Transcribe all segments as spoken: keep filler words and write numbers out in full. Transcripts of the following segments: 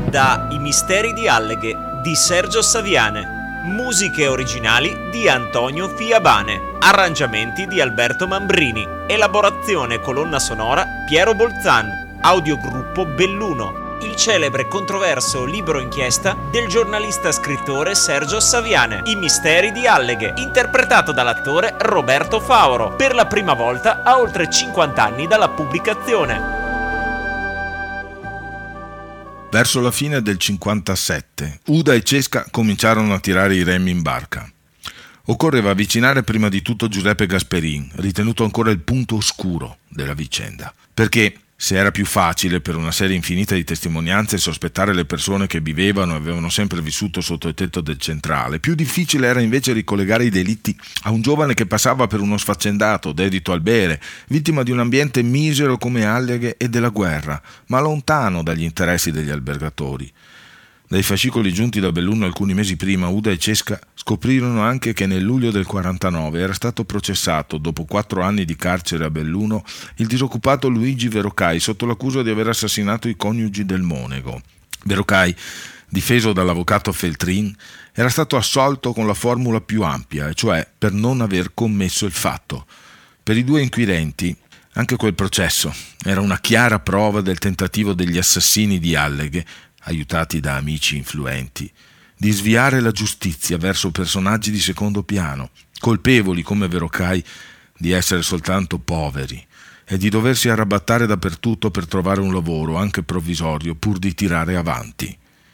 da I misteri di Alleghe di Sergio Saviane. Musiche originali di Antonio Fiabane, arrangiamenti di Alberto Mambrini, elaborazione e colonna sonora Piero Bolzan, audiogruppo Belluno, il celebre controverso libro inchiesta del giornalista scrittore Sergio Saviane, I misteri di Alleghe, interpretato dall'attore Roberto Fauro, per la prima volta a oltre cinquanta anni dalla pubblicazione. Verso la fine del cinquantasette, Uda e Cesca cominciarono a tirare i remi in barca. Occorreva avvicinare prima di tutto Giuseppe Gasperin, ritenuto ancora il punto oscuro della vicenda, perché se era più facile per una serie infinita di testimonianze sospettare le persone che vivevano e avevano sempre vissuto sotto il tetto del centrale, più difficile era invece ricollegare i delitti a un giovane che passava per uno sfaccendato, dedito al bere, vittima di un ambiente misero come Alleghe e della guerra, ma lontano dagli interessi degli albergatori. Dai fascicoli giunti da Belluno alcuni mesi prima, Uda e Cesca scoprirono anche che nel luglio del quarantanove era stato processato, dopo quattro anni di carcere a Belluno, il disoccupato Luigi Verocai sotto l'accusa di aver assassinato i coniugi del Monego. Verocai, difeso dall'avvocato Feltrin, era stato assolto con la formula più ampia, e cioè per non aver commesso il fatto. Per i due inquirenti, anche quel processo era una chiara prova del tentativo degli assassini di Alleghe, aiutati da amici influenti, di sviare la giustizia verso personaggi di secondo piano, colpevoli come Verocai di essere soltanto poveri e di doversi arrabattare dappertutto per trovare un lavoro, anche provvisorio, pur di tirare avanti.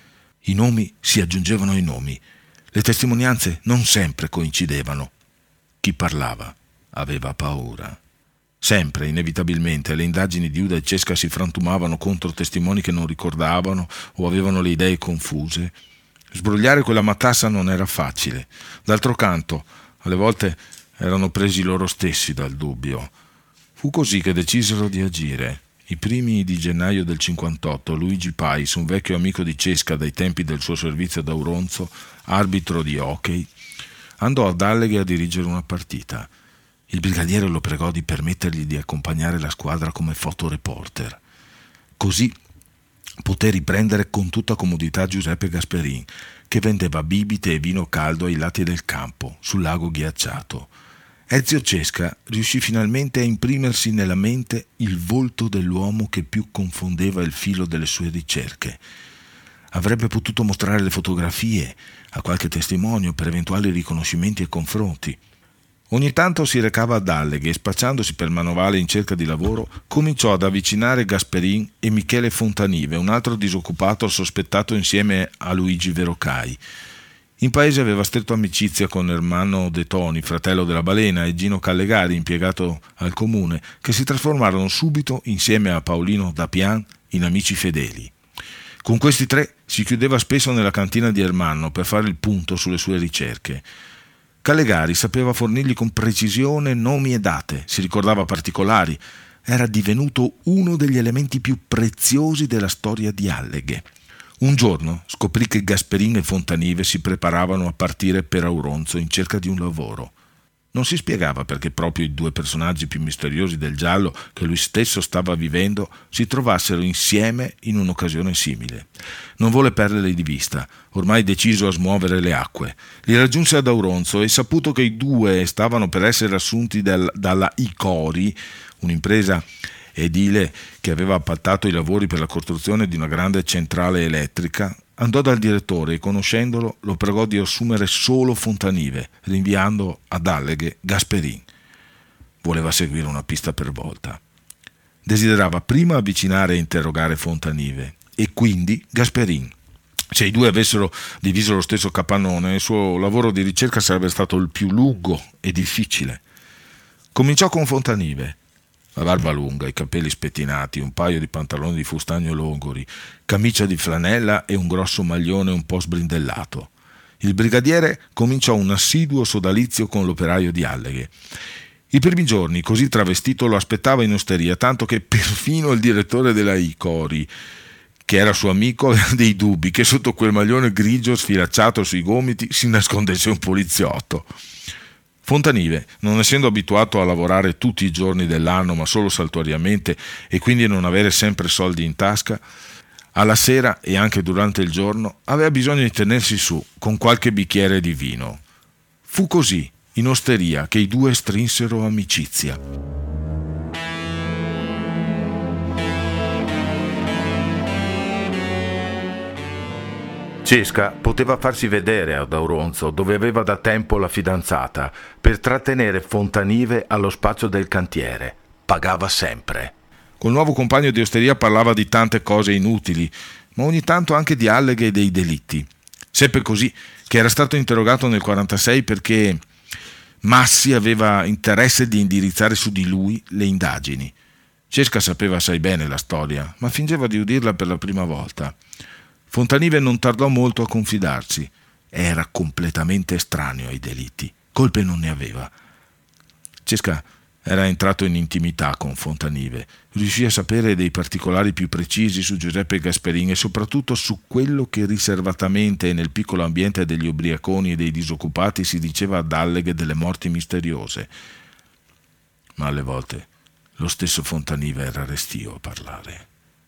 I nomi si aggiungevano ai nomi, le testimonianze non sempre coincidevano. Chi parlava aveva paura. Sempre, inevitabilmente, le indagini di Uda e Cesca si frantumavano contro testimoni che non ricordavano o avevano le idee confuse. Sbrogliare quella matassa non era facile. D'altro canto, alle volte erano presi loro stessi dal dubbio. Fu così che decisero di agire. I primi di gennaio del cinquantotto, Luigi Pais, un vecchio amico di Cesca dai tempi del suo servizio ad Auronzo, arbitro di hockey, andò ad Alleghe a dirigere una partita. Il brigadiere lo pregò di permettergli di accompagnare la squadra come fotoreporter. Così poté riprendere con tutta comodità Giuseppe Gasperin, che vendeva bibite e vino caldo ai lati del campo, sul lago ghiacciato. Ezio Cesca riuscì finalmente a imprimersi nella mente il volto dell'uomo che più confondeva il filo delle sue ricerche. Avrebbe potuto mostrare le fotografie a qualche testimonio per eventuali riconoscimenti e confronti. Ogni tanto si recava ad Alleghe e, spacciandosi per manovale in cerca di lavoro, cominciò ad avvicinare Gasperin e Michele Fontanive, un altro disoccupato sospettato insieme a Luigi Verocai. In paese aveva stretto amicizia con Ermanno De Toni, fratello della Balena, e Gino Callegari, impiegato al comune, che si trasformarono subito, insieme a Paolino Dapian, in amici fedeli. Con questi tre si chiudeva spesso nella cantina di Ermanno per fare il punto sulle sue ricerche. Callegari sapeva fornirgli con precisione nomi e date, si ricordava particolari, era divenuto uno degli elementi più preziosi della storia di Alleghe. Un giorno scoprì che Gasperin e Fontanive si preparavano a partire per Auronzo in cerca di un lavoro. Non si spiegava perché proprio i due personaggi più misteriosi del giallo che lui stesso stava vivendo si trovassero insieme in un'occasione simile. Non volle perderli di vista, ormai deciso a smuovere le acque. Li raggiunse ad Auronzo e, saputo che i due stavano per essere assunti dal, dalla Icori, un'impresa edile che aveva appaltato i lavori per la costruzione di una grande centrale elettrica, andò dal direttore e, conoscendolo, lo pregò di assumere solo Fontanive, rinviando ad Alleghe Gasperin. Voleva seguire una pista per volta. Desiderava prima avvicinare e interrogare Fontanive e quindi Gasperin. Se i due avessero diviso lo stesso capannone, il suo lavoro di ricerca sarebbe stato il più lungo e difficile. Cominciò con Fontanive. La barba lunga, i capelli spettinati, un paio di pantaloni di fustagno logori, camicia di flanella e un grosso maglione un po' sbrindellato. Il brigadiere cominciò un assiduo sodalizio con l'operaio di Alleghe. I primi giorni, così travestito, lo aspettava in osteria, tanto che perfino il direttore della Icori, che era suo amico, aveva dei dubbi che sotto quel maglione grigio sfilacciato sui gomiti si nascondesse un poliziotto. Fontanive, non essendo abituato a lavorare tutti i giorni dell'anno ma solo saltuariamente e quindi non avere sempre soldi in tasca, Alla sera e anche durante il giorno aveva bisogno di tenersi su con qualche bicchiere di vino. Fu così, in osteria, che i due strinsero amicizia. Cesca poteva farsi vedere ad Auronzo, dove aveva da tempo la fidanzata, per trattenere Fontanive allo spazio del cantiere. Pagava sempre. Col nuovo compagno di osteria parlava di tante cose inutili, ma ogni tanto anche di Alleghe e dei delitti. Seppe così che era stato interrogato nel quarantasei perché Massi aveva interesse di indirizzare su di lui le indagini. Cesca sapeva assai bene la storia, ma fingeva di udirla per la prima volta. Fontanive non tardò molto a confidarsi. Era completamente estraneo ai delitti. Colpe non ne aveva. Cesca era entrato in intimità con Fontanive. Riuscì a sapere dei particolari più precisi su Giuseppe Gasperin e soprattutto su quello che riservatamente nel piccolo ambiente degli ubriaconi e dei disoccupati si diceva ad Alleghe delle morti misteriose. Ma alle volte lo stesso Fontanive era restio a parlare.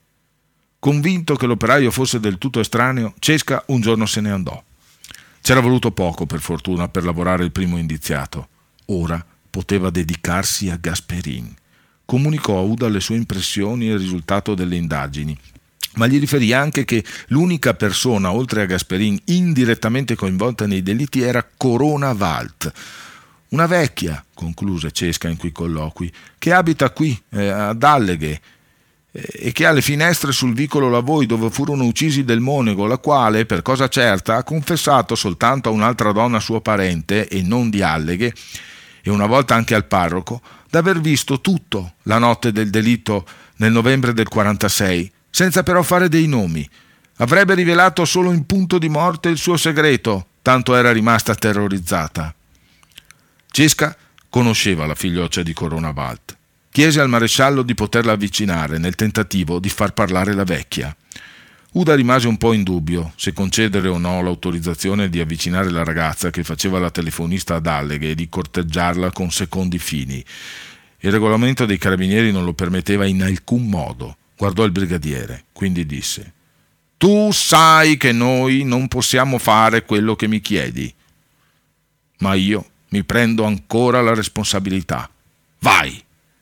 Convinto che l'operaio fosse del tutto estraneo, Cesca un giorno se ne andò. C'era voluto poco, per fortuna, per lavorare il primo indiziato. Ora poteva dedicarsi a Gasperin. Comunicò a Uda le sue impressioni e il risultato delle indagini, ma gli riferì anche che l'unica persona, oltre a Gasperin, indirettamente coinvolta nei delitti era Corona Walt. Una vecchia, concluse Cesca in quei colloqui, che abita qui, eh, ad Alleghe, e che ha le finestre sul vicolo Lavoi dove furono uccisi del Monego, la quale, per cosa certa, ha confessato soltanto a un'altra donna sua parente, e non di Alleghe, e una volta anche al parroco, d'aver visto tutto la notte del delitto nel novembre del quarantasei, senza però fare dei nomi. Avrebbe rivelato solo in punto di morte il suo segreto, tanto era rimasta terrorizzata. Cesca conosceva la figlioccia di Corona Walt. Chiese al maresciallo di poterla avvicinare nel tentativo di far parlare la vecchia. Uda rimase un po' in dubbio se concedere o no l'autorizzazione di avvicinare la ragazza che faceva la telefonista ad Alleghe e di corteggiarla con secondi fini. Il regolamento dei carabinieri non lo permetteva in alcun modo. Guardò il brigadiere, quindi disse: «Tu sai che noi non possiamo fare quello che mi chiedi, ma io mi prendo ancora la responsabilità. Vai!»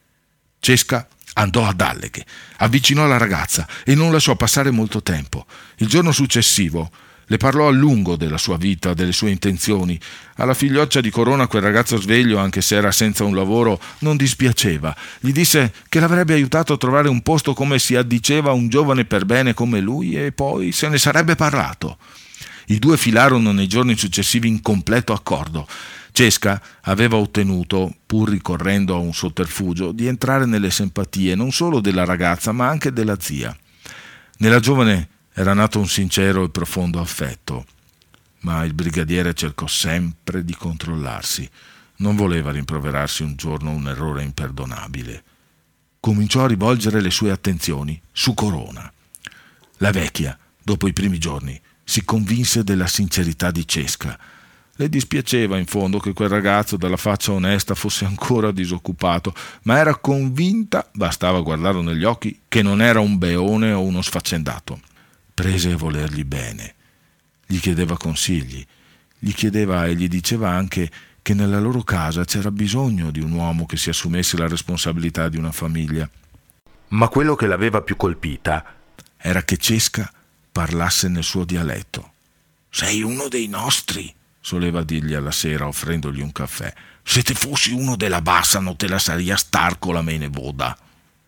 Cesca andò ad Alleghe, avvicinò la ragazza e non lasciò passare molto tempo. Il giorno successivo le parlò a lungo della sua vita, delle sue intenzioni. Alla figlioccia di Corona quel ragazzo sveglio, anche se era senza un lavoro, non dispiaceva. Gli disse che l'avrebbe aiutato a trovare un posto come si addiceva a un giovane per bene come lui e poi se ne sarebbe parlato. I due filarono nei giorni successivi in completo accordo. Cesca aveva ottenuto, pur ricorrendo a un sotterfugio, di entrare nelle simpatie non solo della ragazza ma anche della zia. Nella giovane era nato un sincero e profondo affetto, ma il brigadiere cercò sempre di controllarsi. Non voleva rimproverarsi un giorno un errore imperdonabile. Cominciò a rivolgere le sue attenzioni su Corona. La vecchia, dopo i primi giorni, si convinse della sincerità di Cesca. Le dispiaceva in fondo che quel ragazzo dalla faccia onesta fosse ancora disoccupato, ma era convinta, bastava guardarlo negli occhi, che non era un beone o uno sfaccendato. Prese a volergli bene. Gli chiedeva consigli, gli chiedeva e gli diceva anche che nella loro casa c'era bisogno di un uomo che si assumesse la responsabilità di una famiglia. Ma quello che l'aveva più colpita era che Cesca parlasse nel suo dialetto. «Sei uno dei nostri», soleva dirgli alla sera offrendogli un caffè. «Se te fossi uno della bassa non te la saria starco la mene voda».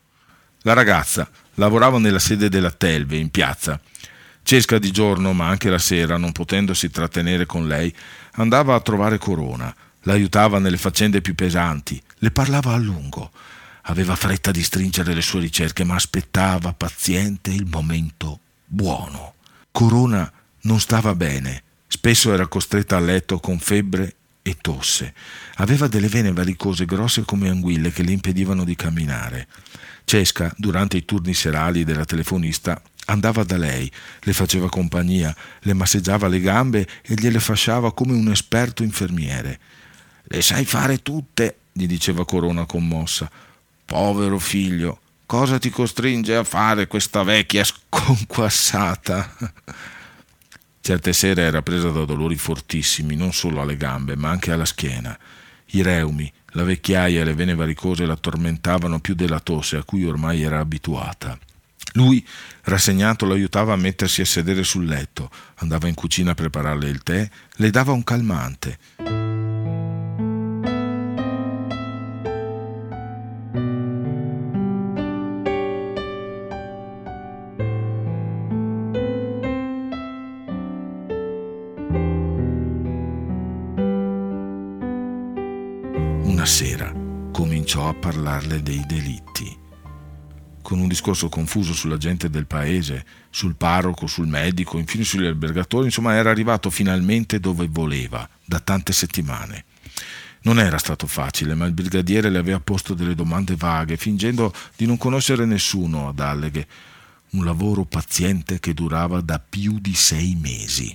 La ragazza lavorava nella sede della Telve in piazza. Cesca di giorno, ma anche la sera, non potendosi trattenere con lei, andava a trovare Corona, l'aiutava nelle faccende più pesanti, le parlava a lungo. Aveva fretta di stringere le sue ricerche, ma aspettava paziente il momento buono. Corona non stava bene. Spesso era costretta a letto con febbre e tosse. Aveva delle vene varicose grosse come anguille che le impedivano di camminare. Cesca, durante i turni serali della telefonista, andava da lei, le faceva compagnia, le massaggiava le gambe e gliele fasciava come un esperto infermiere. «Le sai fare tutte», gli diceva Corona commossa. «Povero figlio, Cosa ti costringe a fare questa vecchia sconquassata? Certe sere era presa da dolori fortissimi, non solo alle gambe, ma anche alla schiena. I reumi, la vecchiaia e le vene varicose la tormentavano più della tosse a cui ormai era abituata. Lui, rassegnato, l'aiutava a mettersi a sedere sul letto, andava in cucina a prepararle il tè, le dava un calmante. Una sera cominciò a parlarle dei delitti. Con un discorso confuso sulla gente del paese, sul parroco, sul medico, infine sugli albergatori, insomma era arrivato finalmente dove voleva, da tante settimane. Non era stato facile, ma il brigadiere le aveva posto delle domande vaghe, fingendo di non conoscere nessuno ad Alleghe, un lavoro paziente che durava da più di sei mesi.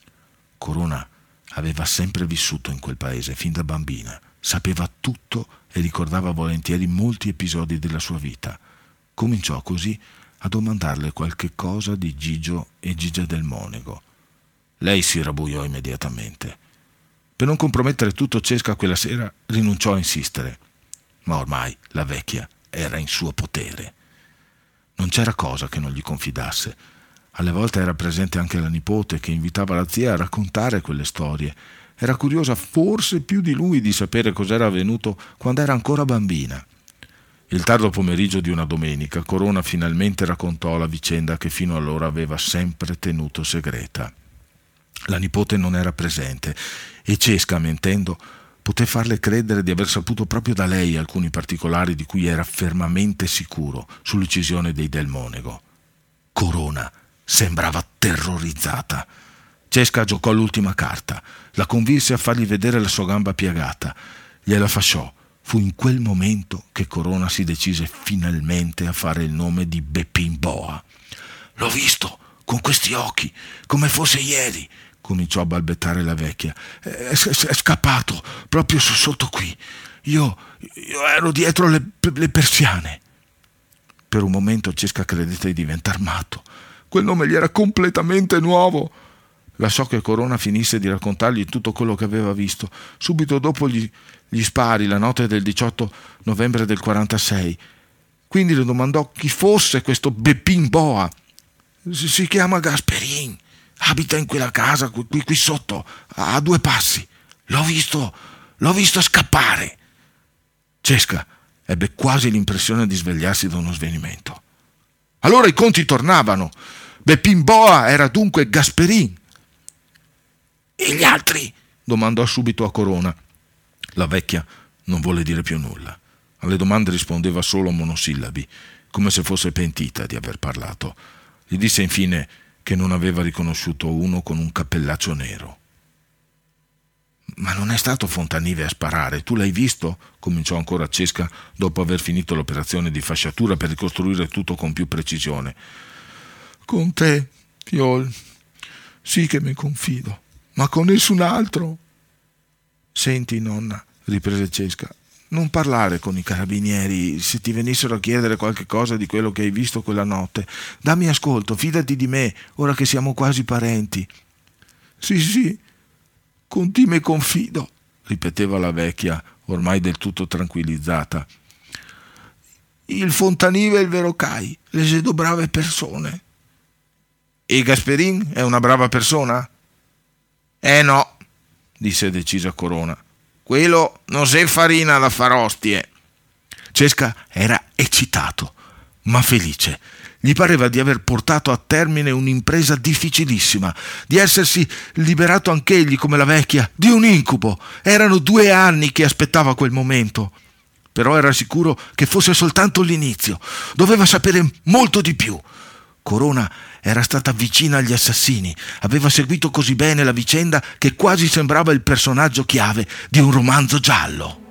Corona aveva sempre vissuto in quel paese, fin da bambina, sapeva tutto e ricordava volentieri molti episodi della sua vita. Cominciò così a domandarle qualche cosa di Gigio e Gigia del Monego. Lei si rabbuiò immediatamente. Per non compromettere tutto, Cesca quella sera rinunciò a insistere, ma ormai la vecchia era in suo potere. Non c'era cosa che non gli confidasse. Alle volte era presente anche la nipote, che invitava la zia a raccontare quelle storie. Era curiosa forse più di lui di sapere cos'era avvenuto quando era ancora bambina. Il tardo pomeriggio di una domenica, Corona finalmente raccontò la vicenda che fino allora aveva sempre tenuto segreta. La nipote non era presente e Cesca, mentendo, poté farle credere di aver saputo proprio da lei alcuni particolari di cui era fermamente sicuro sull'uccisione dei Del Monego. Corona sembrava terrorizzata. Cesca giocò l'ultima carta, la convinse a fargli vedere la sua gamba piegata, gliela fasciò. Fu in quel momento che Corona si decise finalmente a fare il nome di Beppin Boa. «L'ho visto, con questi occhi, come fosse ieri», cominciò a balbettare la vecchia. «È, è, è scappato, proprio sotto qui. Io, io ero dietro le, le persiane». Per un momento Cesca credette di diventar matto. Quel nome gli era completamente nuovo. Lasciò che Corona finisse di raccontargli tutto quello che aveva visto. Subito dopo gli, gli spari, la notte del diciotto novembre del quarantasei. Quindi le domandò chi fosse questo Beppin Boa. Si, si chiama Gasperin, abita in quella casa qui, qui, qui sotto, a due passi. L'ho visto, l'ho visto scappare. Cesca ebbe quasi l'impressione di svegliarsi da uno svenimento. Allora i conti tornavano. Beppin Boa era dunque Gasperin. «E gli altri?» domandò subito a Corona. La vecchia non volle dire più nulla. Alle domande rispondeva solo a monosillabi, come se fosse pentita di aver parlato. Gli disse infine che non aveva riconosciuto uno con un cappellaccio nero. «Ma non è stato Fontanive a sparare, tu l'hai visto?» cominciò ancora Cesca dopo aver finito l'operazione di fasciatura per ricostruire tutto con più precisione. «Con te, fiol, sì che mi confido, ma con nessun altro». «Senti, nonna», riprese Cesca, «non parlare con i carabinieri se ti venissero a chiedere qualche cosa di quello che hai visto quella notte. Dammi ascolto, fidati di me, ora che siamo quasi parenti». «Sì, sì, con ti me confido», ripeteva la vecchia, ormai del tutto tranquillizzata. «Il Fontanive è il vero Cai, le vedo brave persone». «E Gasperin è una brava persona?» «Eh no», disse decisa Corona. «Quello non se farina da far ostie». Cesca era eccitato, ma felice. Gli pareva di aver portato a termine un'impresa difficilissima, di essersi liberato anch'egli, come la vecchia, di un incubo. Erano due anni che aspettava quel momento. Però era sicuro che fosse soltanto l'inizio. Doveva sapere molto di più. Corona era stata vicina agli assassini, aveva seguito così bene la vicenda che quasi sembrava il personaggio chiave di un romanzo giallo.